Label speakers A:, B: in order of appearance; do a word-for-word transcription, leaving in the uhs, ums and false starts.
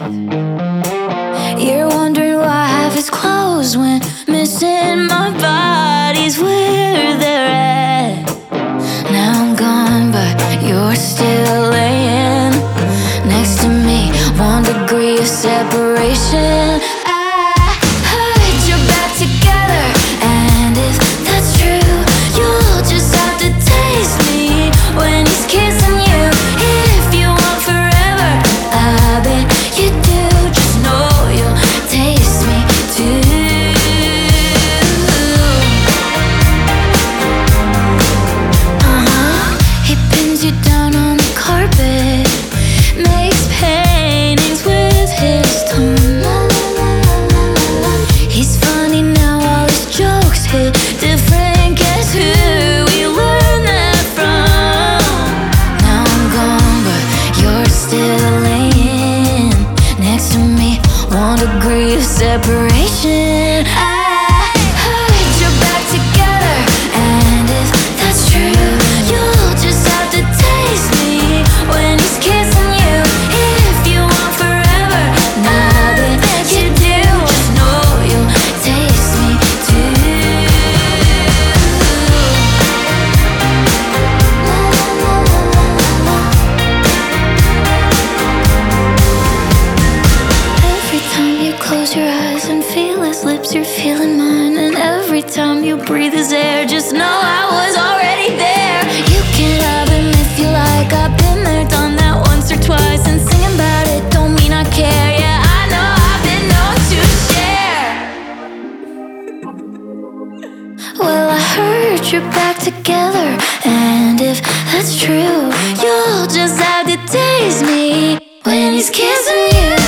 A: You're wondering why half his clothes went missing. My body's where they're at. Now I'm gone, but you're still laying next to me. One degree of separation. I heard you're back together, and if that's true, you'll just have to taste me when he's kissing you. If you want forever, I bet you do. Just know you'll taste me too. Uh-huh. He pins you down on the carpet, makes paintings with his tongue. He's funny now, all his jokes hit different. Guess who we learned that from? Now I'm gone, but you're still laying next to me. One degree of separation. I heard you're back together, and if that's true, you'll just have to taste me when he's kissing you. If you want forever, now that you do, just know you'll taste me too. Every time you close your eyes and feel his lips, you're feeling mine. And every time you breathe his air, just know I was already there. You can have him if you like. I've been there, done that once or twice. And singing about it don't mean I care. Yeah, I know I've been known to share. Well, I heard you're back together, and if that's true, you'll just have to taste me when he's kissing you.